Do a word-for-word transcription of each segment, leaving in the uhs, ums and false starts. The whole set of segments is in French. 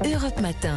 Europe Matin.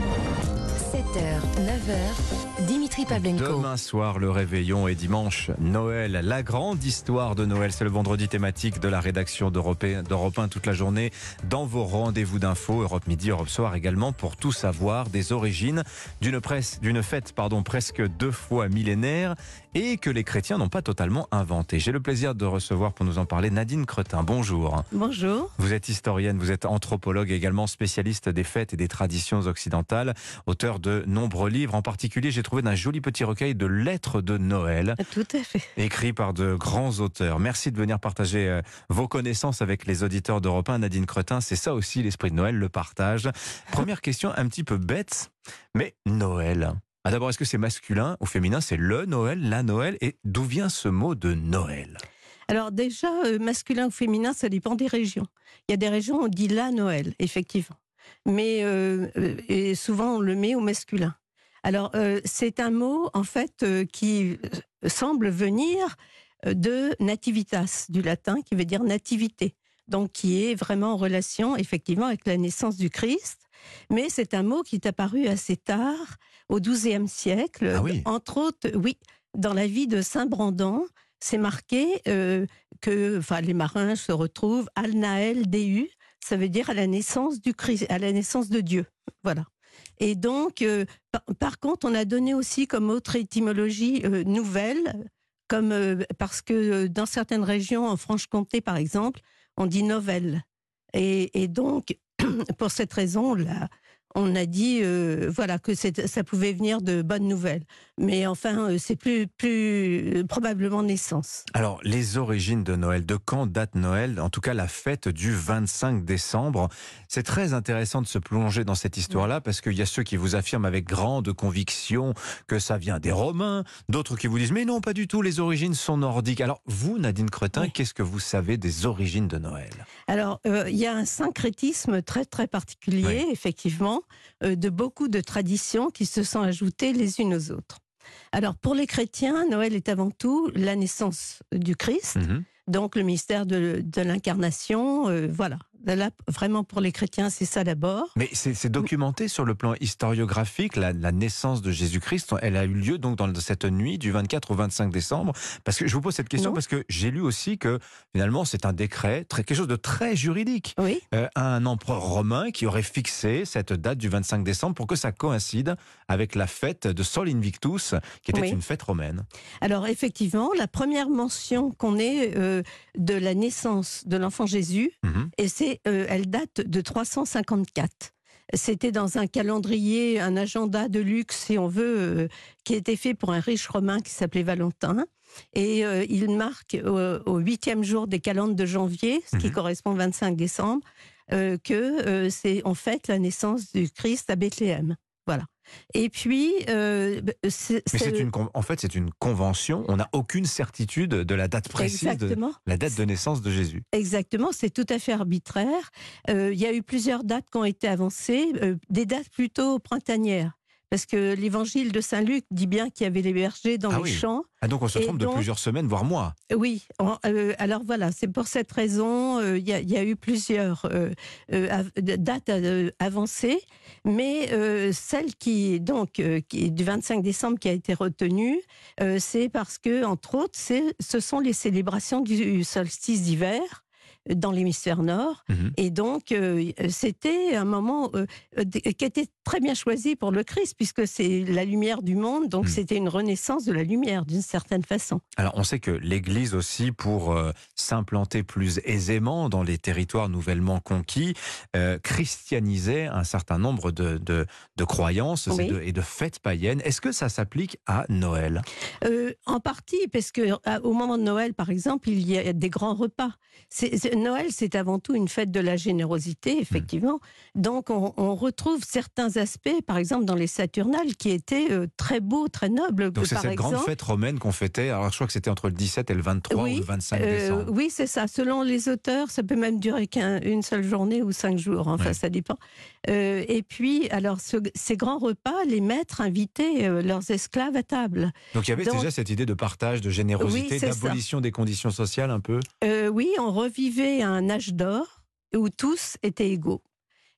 sept heures, neuf heures, Dimitri Pavlenko. Demain soir, le réveillon et dimanche, Noël. La grande histoire de Noël, c'est le vendredi thématique de la rédaction d'Europe un toute la journée. Dans vos rendez-vous d'infos, Europe Midi, Europe Soir également, pour tout savoir des origines d'une presse, d'une fête pardon, presque deux fois millénaire et que les chrétiens n'ont pas totalement inventé. J'ai le plaisir de recevoir pour nous en parler Nadine Cretin. Bonjour. Bonjour. Vous êtes historienne, vous êtes anthropologue et également spécialiste des fêtes et des traditions occidentales, auteur de nombreux livres. En particulier, j'ai trouvé un joli petit recueil de lettres de Noël. Tout à fait. Écrit par de grands auteurs. Merci de venir partager euh, vos connaissances avec les auditeurs d'Europe un. Nadine Cretin, c'est ça aussi l'esprit de Noël, le partage. Première question un petit peu bête, mais Noël. Ah, d'abord, est-ce que c'est masculin ou féminin? C'est le Noël, la Noël. Et d'où vient ce mot de Noël? Alors déjà, euh, masculin ou féminin, ça dépend des régions. Il y a des régions où on dit la Noël, effectivement. Mais euh, et souvent, on le met au masculin. Alors, euh, c'est un mot, en fait, euh, qui semble venir de nativitas, du latin, qui veut dire nativité. Donc, qui est vraiment en relation, effectivement, avec la naissance du Christ. Mais c'est un mot qui est apparu assez tard, au douzième siècle. Ah oui. Entre autres, oui, dans la vie de Saint Brandan, c'est marqué euh, que enfin, les marins se retrouvent al Nael Deu, ça veut dire à la naissance du Christ, à la naissance de Dieu. Voilà. Et donc, euh, par, par contre, on a donné aussi comme autre étymologie euh, nouvelle, comme, euh, parce que euh, dans certaines régions, en Franche-Comté par exemple, on dit Novel. Et, et donc, pour cette raison, là, on a dit euh, voilà, que ça pouvait venir de bonnes nouvelles. Mais enfin, euh, c'est plus, plus euh, probablement naissance. Alors, les origines de Noël, de quand date Noël? En tout cas, la fête du vingt-cinq décembre. C'est très intéressant de se plonger dans cette histoire-là, parce qu'il y a ceux qui vous affirment avec grande conviction que ça vient des Romains, d'autres qui vous disent mais non, pas du tout, les origines sont nordiques. Alors, vous, Nadine Cretin, oui. Qu'est-ce que vous savez des origines de Noël? Alors, euh, il y a un syncrétisme très, très particulier, oui. Effectivement, euh, de beaucoup de traditions qui se sont ajoutées les unes aux autres. Alors, pour les chrétiens, Noël est avant tout la naissance du Christ, mmh. donc le mystère de, de l'incarnation, euh, voilà. Là, vraiment, pour les chrétiens, c'est ça d'abord. Mais c'est, c'est documenté sur le plan historiographique, la, la naissance de Jésus-Christ, elle a eu lieu donc dans cette nuit du vingt-quatre au vingt-cinq décembre. Parce que je vous pose cette question non. parce que j'ai lu aussi que finalement c'est un décret, très, quelque chose de très juridique. Oui. Euh, un empereur romain qui aurait fixé cette date du vingt-cinq décembre pour que ça coïncide avec la fête de Sol Invictus, qui était oui. une fête romaine. Alors effectivement, la première mention qu'on ait euh, de la naissance de l'enfant Jésus, mm-hmm. et c'est Euh, elle date de trois cent cinquante-quatre. C'était dans un calendrier, un agenda de luxe, si on veut, euh, qui était fait pour un riche romain qui s'appelait Valentin. Et euh, il marque euh, au huitième jour des calendes de janvier, ce qui mmh. correspond au vingt-cinq décembre, euh, que euh, c'est en fait la naissance du Christ à Bethléem. Voilà. Et puis, euh, c'est, mais c'est une, en fait, c'est une convention. On n'a aucune certitude de la date précise, Exactement. de la date de naissance de Jésus. Exactement, c'est tout à fait arbitraire. Euh, il y a eu plusieurs dates qui ont été avancées, euh, des dates plutôt printanières. Parce que l'évangile de Saint-Luc dit bien qu'il y avait les bergers dans ah les oui. champs. Ah donc on se trompe donc, de plusieurs semaines, voire mois. Oui, euh, alors voilà, c'est pour cette raison, il euh, y, y a eu plusieurs euh, euh, dates euh, avancées, mais euh, celle qui, donc, euh, qui est du vingt-cinq décembre qui a été retenue, euh, c'est parce que, entre autres, c'est, ce sont les célébrations du solstice d'hiver dans l'hémisphère nord, mmh. et donc euh, c'était un moment euh, qui était très bien choisi pour le Christ, puisque c'est la lumière du monde, donc mmh. c'était une renaissance de la lumière, d'une certaine façon. Alors on sait que l'Église aussi, pour euh, s'implanter plus aisément dans les territoires nouvellement conquis, euh, christianisait un certain nombre de, de, de croyances oui. et, de, et de fêtes païennes. Est-ce que ça s'applique à Noël? euh, En partie, parce qu'au moment de Noël, par exemple, il y a des grands repas. C'est, c'est, Noël, c'est avant tout une fête de la générosité, effectivement. Mmh. Donc, on, on retrouve certains aspects, par exemple, dans les Saturnales, qui étaient euh, très beaux, très nobles. Donc, c'est par cette exemple. grande fête romaine qu'on fêtait. Alors, je crois que c'était entre le dix-sept et le vingt-trois oui, ou le vingt-cinq euh, décembre. Oui, c'est ça. Selon les auteurs, ça peut même durer qu'une seule journée ou cinq jours. Enfin, ouais. ça dépend. Euh, et puis, alors, ce, ces grands repas, les maîtres invitaient euh, leurs esclaves à table. Donc, il y avait Donc, déjà cette idée de partage, de générosité, oui, d'abolition ça. des conditions sociales un peu. Euh, oui, on revivait un âge d'or où tous étaient égaux.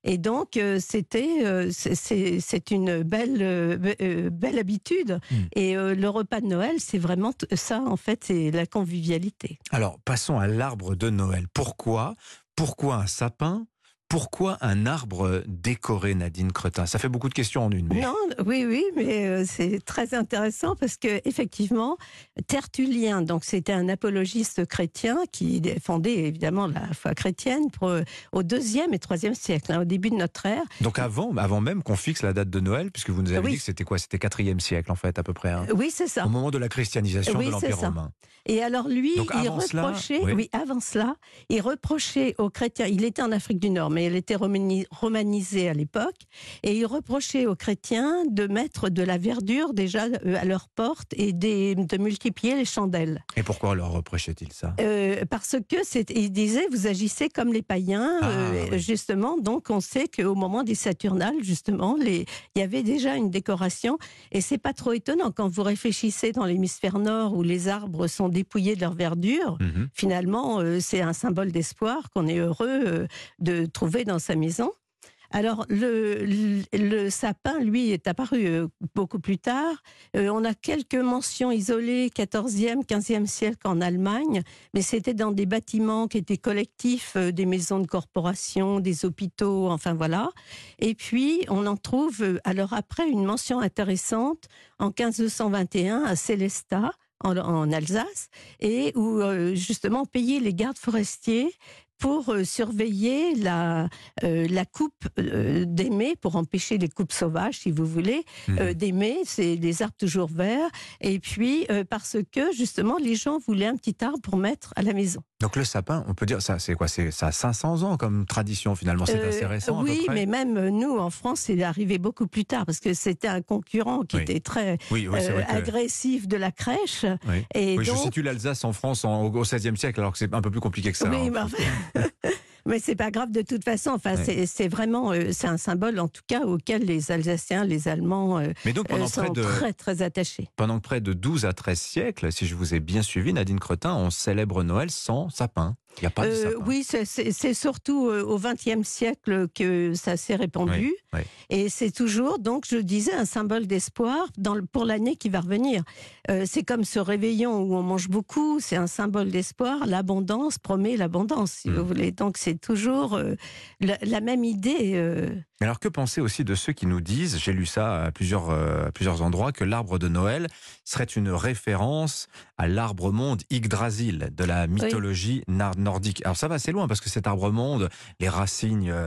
Et donc, euh, c'était, euh, c'est, c'est, c'est une belle, euh, euh, belle habitude. Mmh. Et euh, le repas de Noël, c'est vraiment t- ça, en fait, c'est la convivialité. Alors, passons à l'arbre de Noël. Pourquoi Pourquoi un sapin ? Pourquoi un arbre décoré, Nadine Cretin? Ça fait beaucoup de questions en une. Mais... Non, oui, oui, mais euh, c'est très intéressant parce que effectivement, Tertullien, donc c'était un apologiste chrétien qui défendait évidemment la foi chrétienne pour, euh, au deuxième et troisième siècle, hein, au début de notre ère. Donc avant, avant même qu'on fixe la date de Noël, puisque vous nous avez oui. dit que c'était quoi? C'était quatrième siècle en fait, à peu près. Hein, oui, c'est ça. Au moment de la christianisation oui, de l'Empire romain. Et alors lui, donc, il reprochait, cela, oui. oui, avant cela, il reprochait aux chrétiens. Il était en Afrique du Nord, mais elle était romani- romanisée à l'époque, et il reprochait aux chrétiens de mettre de la verdure déjà à leur porte et des, de multiplier les chandelles. Et pourquoi leur reprochait-il ça? euh, Parce que c'est, il disait, vous agissez comme les païens, ah, euh, oui. justement. Donc on sait qu'au moment des Saturnales, justement, les, il y avait déjà une décoration, et c'est pas trop étonnant quand vous réfléchissez dans l'hémisphère nord où les arbres sont dépouillés de leur verdure. Mmh. Finalement, euh, c'est un symbole d'espoir qu'on est heureux euh, de trouver dans sa maison. Alors, le, le, le sapin, lui, est apparu euh, beaucoup plus tard. Euh, on a quelques mentions isolées, quatorzième, quinzième siècle en Allemagne, mais c'était dans des bâtiments qui étaient collectifs, euh, des maisons de corporation, des hôpitaux, enfin voilà. Et puis, on en trouve, euh, alors après, une mention intéressante en quinze cent vingt et un à Sélestat, En, en Alsace, et où euh, justement on payait les gardes forestiers pour euh, surveiller la, euh, la coupe euh, des mets, pour empêcher les coupes sauvages, si vous voulez. Mmh. Euh, des mets, c'est des arbres toujours verts, et puis euh, parce que justement les gens voulaient un petit arbre pour mettre à la maison. Donc le sapin, on peut dire, ça c'est quoi? C'est, ça a cinq cents ans comme tradition finalement, c'est euh, assez récent oui, à peu près. Mais même nous en France, c'est arrivé beaucoup plus tard, parce que c'était un concurrent qui oui. était très oui, oui, euh, que... agressif de la crèche. Oui, et oui donc... je situe l'Alsace en France en, au seizième siècle, alors que c'est un peu plus compliqué que ça. Oui, hein, mais enfin... Mais c'est pas grave de toute façon. Enfin, ouais. c'est, c'est vraiment, euh, c'est un symbole en tout cas auquel les Alsaciens, les Allemands euh, Mais donc, pendant euh, sont près de, très très attachés. Pendant près de douze à treize siècles, si je vous ai bien suivi, Nadine Cretin, on célèbre Noël sans sapin. Il n'y a pas de euh, sapin. Oui, c'est, c'est, c'est surtout euh, au vingtième siècle que ça s'est répandu. Oui, oui. Et c'est toujours, donc je disais, un symbole d'espoir dans le, pour l'année qui va revenir. Euh, c'est comme ce réveillon où on mange beaucoup, c'est un symbole d'espoir. L'abondance promet l'abondance, si mmh. vous voulez. Donc c'est toujours euh, la, la même idée. Euh... Mais alors que penser aussi de ceux qui nous disent, j'ai lu ça à plusieurs, euh, à plusieurs endroits, que l'arbre de Noël serait une référence à l'arbre-monde Yggdrasil de la mythologie oui. nordique. Alors ça va assez loin parce que cet arbre-monde, les racines, euh,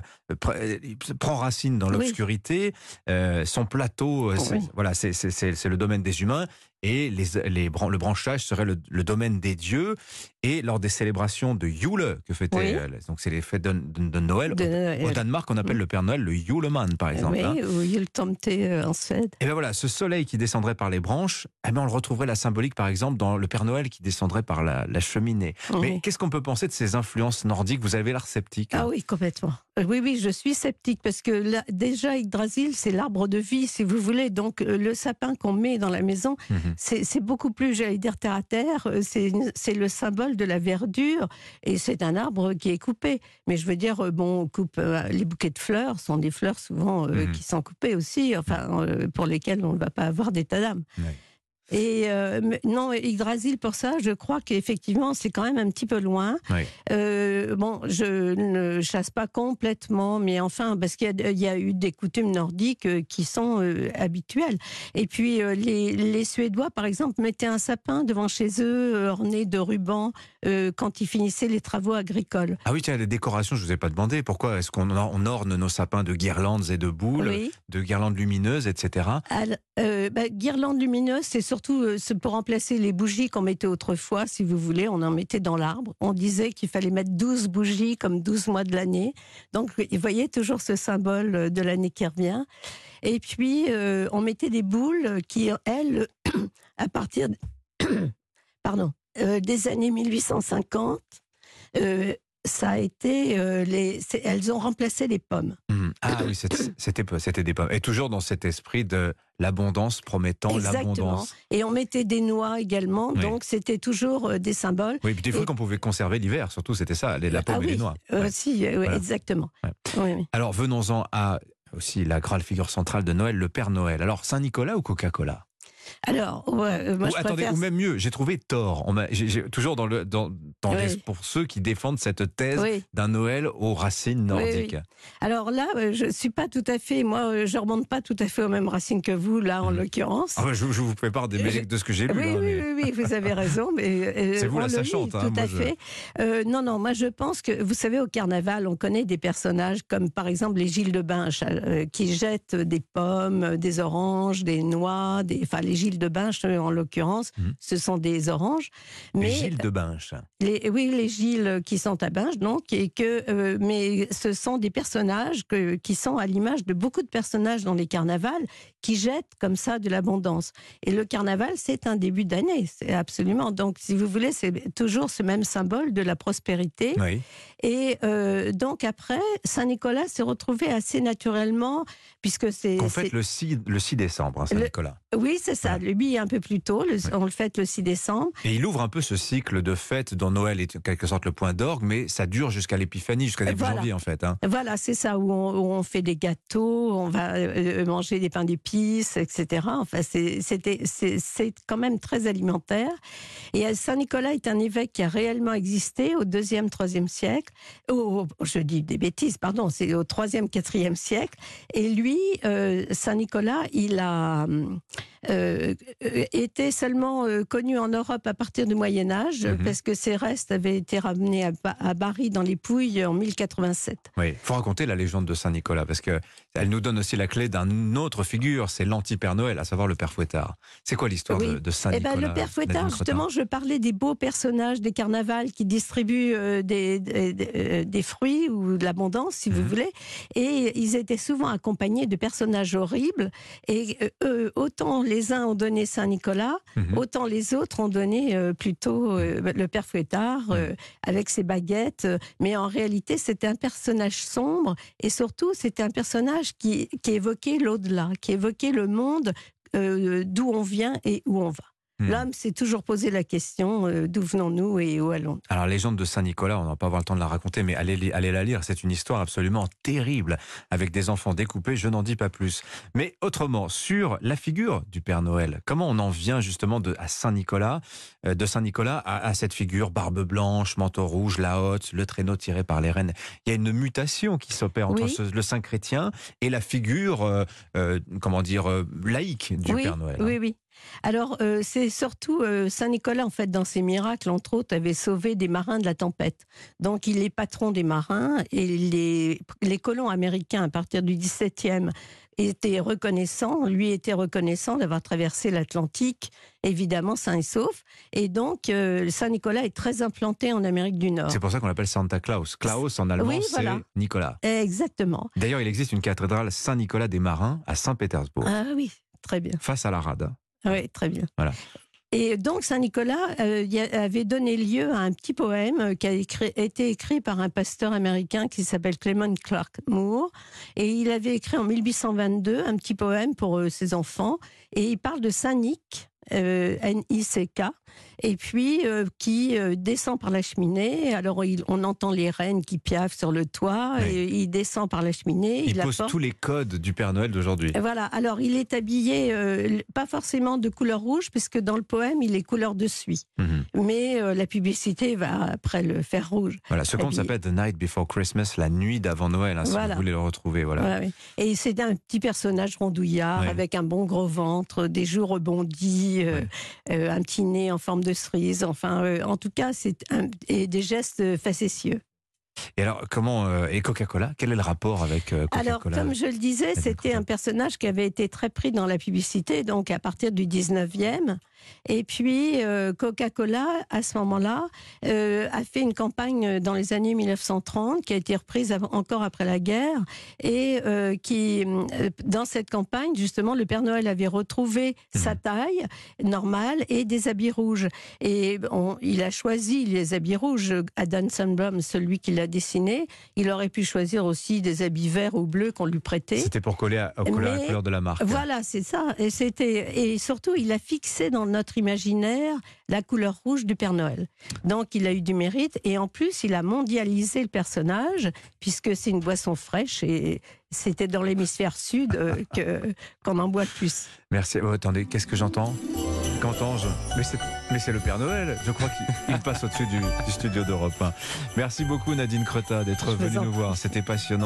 pr- prend racine dans l'obscurité. Oui. Euh, son plateau, oh, c'est, oui. voilà, c'est, c'est, c'est, c'est le domaine des humains. Et les, les, le branchage serait le, le domaine des dieux. Et lors des célébrations de Yule, que fêtait, oui. donc c'est les fêtes de, de, de Noël, de, au, au Danemark, on appelle mmh. le Père Noël le Juleman, par exemple. Oui, hein. ou Juletomte en Suède. Et bien voilà, ce soleil qui descendrait par les branches, eh bien on le retrouverait la symbolique, par exemple, dans le Père Noël qui descendrait par la, la cheminée. Oui. Mais qu'est-ce qu'on peut penser de ces influences nordiques? Vous avez l'air sceptique. Ah oui, complètement. Oui, oui, je suis sceptique, parce que là, déjà, Yggdrasil, c'est l'arbre de vie, si vous voulez. Donc, le sapin qu'on met dans la maison, mmh. c'est, c'est beaucoup plus, j'allais dire, terre à terre. C'est, c'est le symbole de la verdure, et c'est un arbre qui est coupé. Mais je veux dire, bon, on coupe, euh, les bouquets de fleurs sont des fleurs souvent euh, mmh. qui sont coupées aussi, enfin, euh, pour lesquelles on ne va pas avoir d'état d'âme. Oui. Et euh, non, Yggdrasil, pour ça, je crois qu'effectivement, c'est quand même un petit peu loin. Oui. Euh, bon, je ne chasse pas complètement, mais enfin, parce qu'il y a, il y a eu des coutumes nordiques qui sont euh, habituelles. Et puis, euh, les, les Suédois, par exemple, mettaient un sapin devant chez eux, orné de rubans, euh, quand ils finissaient les travaux agricoles. Ah oui, tiens, les décorations, je ne vous ai pas demandé. Pourquoi est-ce qu'on on orne nos sapins de guirlandes et de boules, oui. de guirlandes lumineuses, et cetera. Alors, euh, bah, guirlandes lumineuses, c'est surtout Surtout pour remplacer les bougies qu'on mettait autrefois, si vous voulez, on en mettait dans l'arbre. On disait qu'il fallait mettre douze bougies comme douze mois de l'année. Donc, vous voyez toujours ce symbole de l'année qui revient. Et puis, euh, on mettait des boules qui, elles, à partir de, pardon, euh, des années mille huit cent cinquante, euh, ça a été euh, les, c'est- elles ont remplacé les pommes. Mmh. Ah oui, c'était, c'était, c'était des pommes. Et toujours dans cet esprit de l'abondance promettant Exactement. l'abondance. Et on mettait des noix également, Oui. donc c'était toujours euh, des symboles. Oui, et puis des fruits Et- qu'on pouvait conserver l'hiver, surtout, c'était ça, les- la pomme ah et oui, les noix. euh, Ouais. si, euh, ouais, Voilà. exactement. Ouais. Oui, oui. Alors venons-en à aussi la grande figure centrale de Noël, le Père Noël. Alors Saint-Nicolas ou Coca-Cola? Alors, ouais, euh, moi Ou, je attendez, préfère. ou même mieux, j'ai trouvé tort. On m'a- j'ai- j'ai- toujours dans le, dans, dans Oui. les- pour ceux qui défendent cette thèse Oui. d'un Noël aux racines nordiques. Oui, Alors là, euh, je suis pas tout à fait, moi, euh, je remonte pas tout à fait aux mêmes racines que vous, là, en Mhm. l'occurrence. Ah bah, je, je vous prépare des Je- musiques de ce que j'ai lu. Oui, hein, oui, mais- oui, oui, vous avez raison, mais euh, C'est vous on la le lit, sachante, hein, tout moi, à je- fait. Euh, non, non, moi je pense que, vous savez, au carnaval, on connaît des personnages comme par exemple les Gilles de Binche, euh, qui jettent des pommes, des oranges, des noix, des, enfin les Gilles de Binche euh, en l'occurrence, Mhm. ce sont des oranges. Les Mais Gilles de Binche. les, oui, les Gilles qui sont à Binche, donc, et que, euh, mais ce sont des personnages que, qui sont à l'image de beaucoup de personnages dans les carnavals qui jettent comme ça de l'abondance. Et le carnaval, c'est un début d'année, c'est absolument. Donc, si vous voulez, c'est toujours ce même symbole de la prospérité. Oui. Et euh, donc après, Saint-Nicolas s'est retrouvé assez naturellement, puisque c'est... Qu'on c'est- fête le six, le six décembre, hein, Saint-Nicolas. Oui, c'est ça. Voilà. Lui, un peu plus tôt, le- Oui. on le fête le six décembre. Et il ouvre un peu ce cycle de fêtes dont Noël est en quelque sorte le point d'orgue, mais ça dure jusqu'à l'épiphanie, jusqu'à début Voilà. janvier en fait. hein. Voilà, c'est ça, où on, où on fait des gâteaux, on va euh, manger des pains d'épices, et cetera. Enfin, c'est, c'était, c'est, c'est quand même très alimentaire. Et euh, Saint-Nicolas est un évêque qui a réellement existé au deuxième, troisième siècle. Au, je dis des bêtises, pardon, c'est au troisième, quatrième siècle. Et lui, euh, Saint-Nicolas, il a euh, euh, été seulement euh, connu en Europe à partir du Moyen-Âge, Mhm. parce que ses restes avaient été ramenés à, Ba- à Bari dans les Pouilles en mille quatre-vingt-sept. Oui, il faut raconter la légende de Saint-Nicolas, parce qu'elle nous donne aussi la clé d'une autre figure, c'est l'anti-Père Noël, à savoir le Père Fouettard. C'est quoi l'histoire Oui. de, de Eh Saint-Nicolas ben, le Père Fouettard, Nadine Crottin justement, je parlais des beaux personnages des carnavals qui distribuent euh, des, des, des- des fruits ou de l'abondance, si vous Mhm. voulez. Et ils étaient souvent accompagnés de personnages horribles. Et euh, eux, autant les uns ont donné Saint-Nicolas, Mhm. autant les autres ont donné euh, plutôt euh, le Père Fouettard euh, avec ses baguettes. Mais en réalité, c'était un personnage sombre et surtout, c'était un personnage qui, qui évoquait l'au-delà, qui évoquait le monde euh, d'où on vient et où on va. Hmm. L'homme s'est toujours posé la question euh, d'où venons-nous et où allons-nous. Alors, la légende de Saint-Nicolas, on n'a pas avoir le temps de la raconter, mais allez, li- allez la lire. C'est une histoire absolument terrible, avec des enfants découpés, je n'en dis pas plus. Mais autrement, sur la figure du Père Noël, comment on en vient justement de, à Saint-Nicolas, euh, de Saint-Nicolas à, à cette figure, barbe blanche, manteau rouge, la hotte, le traîneau tiré par les rennes. Il y a une mutation qui s'opère entre Oui. ce- le saint chrétien et la figure, euh, euh, comment dire, euh, laïque du oui, Père Noël. hein. oui, oui. Alors, euh, c'est surtout euh, Saint-Nicolas, en fait, dans ses miracles, entre autres, avait sauvé des marins de la tempête. Donc, il est patron des marins et les, les colons américains, à partir du dix-septième, étaient reconnaissants, lui était reconnaissant d'avoir traversé l'Atlantique, évidemment, sain et sauf. Et donc, euh, Saint-Nicolas est très implanté en Amérique du Nord. C'est pour ça qu'on l'appelle Santa Claus. Klaus en allemand, Oui, c'est voilà. Nicolas. Exactement. D'ailleurs, il existe une cathédrale Saint-Nicolas des Marins à Saint-Pétersbourg, Ah oui, très bien. face à la rade. Oui, très bien. Voilà. Et donc Saint-Nicolas euh, y a- avait donné lieu à un petit poème euh, qui a écrit- été écrit par un pasteur américain qui s'appelle Clement Clark Moore. Et il avait écrit en mille huit cent vingt-deux un petit poème pour euh, ses enfants. Et il parle de Saint-Nic, euh, N I C K, et puis euh, qui euh, descend par la cheminée. Alors il- on entend les rennes qui piaffent sur le toit, Oui. et il descend par la cheminée. Il, pose apporte- tous les codes du Père Noël d'aujourd'hui. et voilà, alors il est habillé, euh, pas forcément de couleur rouge, puisque dans le poème, il est couleur de suie. Mhm. Mais euh, la publicité va après le faire rouge. Voilà, ce conte Habillé. s'appelle The Night Before Christmas, la nuit d'avant Noël, hein, si Voilà. vous voulez le retrouver. Voilà. Ouais, ouais. Et c'est un petit personnage rondouillard, Ouais. avec un bon gros ventre, des joues rebondies, euh, Ouais. euh, un petit nez en forme de cerise. Enfin, euh, en tout cas, c'est un- et des gestes facétieux. Et alors, comment euh, et Coca-Cola Quel est le rapport avec euh, Alors, Coca-Cola comme je le disais, Nadine c'était Crottin. un personnage qui avait été très pris dans la publicité, donc à partir du dix-neuvième. Et puis euh, Coca-Cola, à ce moment-là, euh, a fait une campagne dans les années mille neuf cent trente qui a été reprise av- encore après la guerre et euh, qui, euh, dans cette campagne, justement, le Père Noël avait retrouvé Mmh. sa taille normale et des habits rouges. Et on- il a choisi les habits rouges. Adam Sandblom, celui qui l'a dessiné, il aurait pu choisir aussi des habits verts ou bleus qu'on lui prêtait. C'était pour coller à, au coller à la Mais couleur de la marque. Voilà, c'est ça. Et, c'était, et surtout, il a fixé dans notre imaginaire la couleur rouge du Père Noël. Donc, il a eu du mérite. Et en plus, il a mondialisé le personnage, puisque c'est une boisson fraîche. Et c'était dans l'hémisphère sud euh, que, qu'on en boit le plus. Merci. Oh, attendez, qu'est-ce que j'entends? Qu'entends-je? Mais c'est, mais c'est le Père Noël. Je crois qu'il il passe au-dessus du, du studio d'Europe un. Merci beaucoup Nadine Creta d'être Je vous venue en nous voir. C'était passionnant.